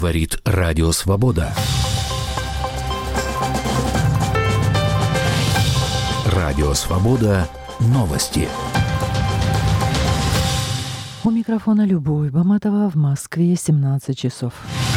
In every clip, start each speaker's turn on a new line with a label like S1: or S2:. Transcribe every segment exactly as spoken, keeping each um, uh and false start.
S1: Говорит Радио Свобода. Радио Свобода. Новости.
S2: У микрофона Любовь Баматова. В Москве семнадцать часов.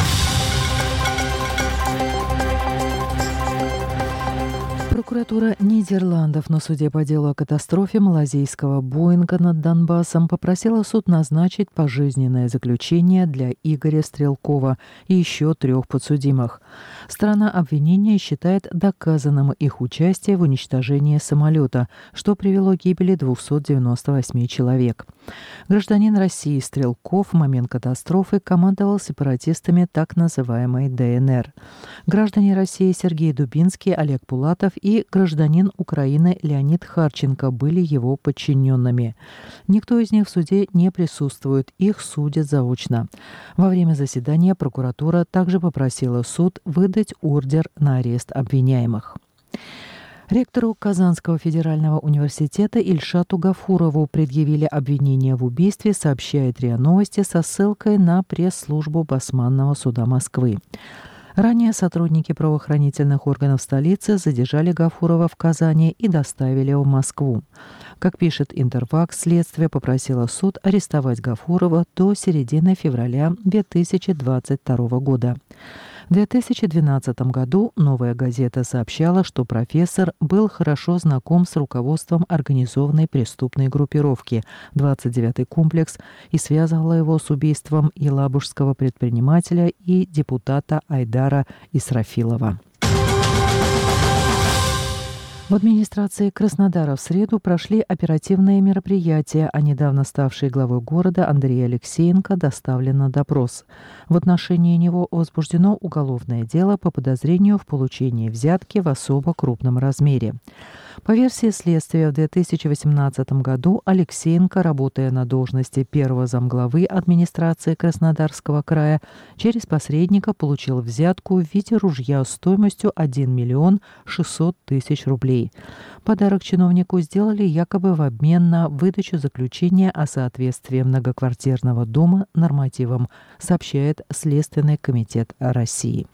S2: Прокуратура Нидерландов на суде по делу о катастрофе малазийского Боинга над Донбассом попросила суд назначить пожизненное заключение для Игоря Стрелкова и еще трех подсудимых. Сторона обвинения считает доказанным их участие в уничтожении самолета, что привело к гибели двухсот девяноста восьми человек. Гражданин России Стрелков в момент катастрофы командовал сепаратистами так называемой Дэ Эн Эр. Граждане России Сергей Дубинский, Олег Пулатов и гражданин Украины Леонид Харченко были его подчиненными. Никто из них в суде не присутствует, их судят заочно. Во время заседания прокуратура также попросила суд выдать ордер на арест обвиняемых. Ректору Казанского федерального университета Ильшату Гафурову предъявили обвинение в убийстве, сообщает РИА Новости со ссылкой на пресс-службу Басманного суда Москвы. Ранее сотрудники правоохранительных органов столицы задержали Гафурова в Казани и доставили в Москву. Как пишет Интерфакс, следствие попросило суд арестовать Гафурова до середины февраля две тысячи двадцать второго года. В две тысячи двенадцатом году «Новая газета» сообщала, что профессор был хорошо знаком с руководством организованной преступной группировки «двадцать девятый комплекс» и связывала его с убийством елабужского предпринимателя и депутата Айдара Исрафилова. В администрации Краснодара в среду прошли оперативные мероприятия, а недавно ставший главой города Андрей Алексеенко доставлен на допрос. В отношении него возбуждено уголовное дело по подозрению в получении взятки в особо крупном размере. По версии следствия, в две тысячи восемнадцатом году Алексеенко, работая на должности первого замглавы администрации Краснодарского края, через посредника получил взятку в виде ружья стоимостью один миллион шестьсот тысяч рублей. Подарок чиновнику сделали якобы в обмен на выдачу заключения о соответствии многоквартирного дома нормативам, сообщает Следственный комитет России.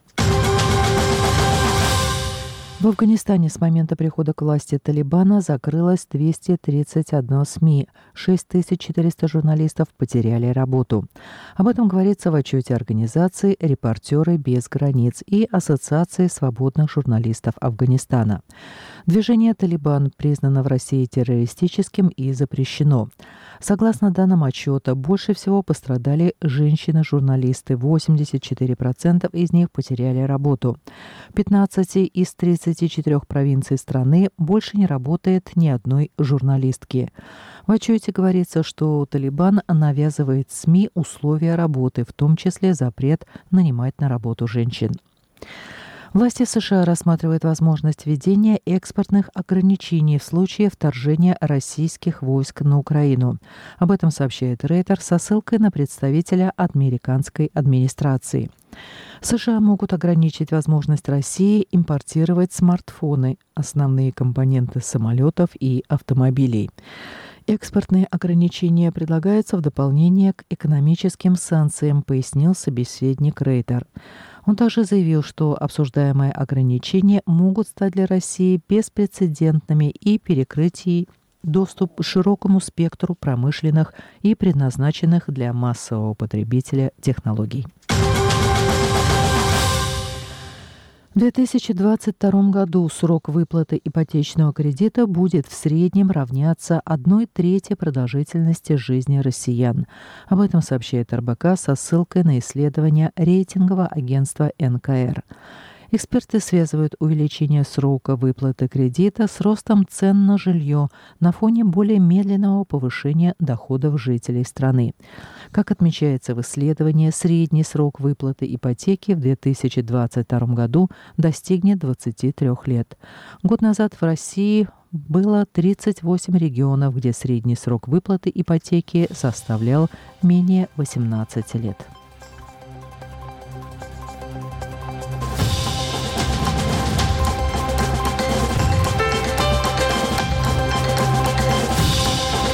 S2: В Афганистане с момента прихода к власти Талибана закрылось двести тридцать одна СМИ. шесть тысяч четыреста журналистов потеряли работу. Об этом говорится в отчете организации «Репортеры без границ» и Ассоциации свободных журналистов Афганистана. Движение «Талибан» признано в России террористическим и запрещено. Согласно данным отчета, больше всего пострадали женщины-журналисты. восемьдесят четыре процента из них потеряли работу. В пятнадцати из тридцати четырёх провинций страны больше не работает ни одной журналистки. В отчете говорится, что Талибан навязывает СМИ условия работы, в том числе запрет нанимать на работу женщин. Власти США рассматривают возможность введения экспортных ограничений в случае вторжения российских войск на Украину. Об этом сообщает Рейтер со ссылкой на представителя американской администрации. США могут ограничить возможность России импортировать смартфоны, основные компоненты самолетов и автомобилей. Экспортные ограничения предлагаются в дополнение к экономическим санкциям, пояснил собеседник Рейтер. Он также заявил, что обсуждаемые ограничения могут стать для России беспрецедентными и перекрыть ей доступ к широкому спектру промышленных и предназначенных для массового потребителя технологий. В две тысячи двадцать втором году срок выплаты ипотечного кредита будет в среднем равняться одной трети продолжительности жизни россиян. Об этом сообщает эр бэ ка со ссылкой на исследование рейтингового агентства эн ка эр. Эксперты связывают увеличение срока выплаты кредита с ростом цен на жилье на фоне более медленного повышения доходов жителей страны. Как отмечается в исследовании, средний срок выплаты ипотеки в две тысячи двадцать втором году достигнет двадцати трёх лет. Год назад в России было тридцать восемь регионов, где средний срок выплаты ипотеки составлял менее восемнадцати лет.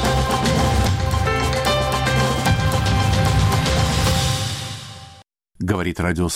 S1: Говорит
S3: говорит Радио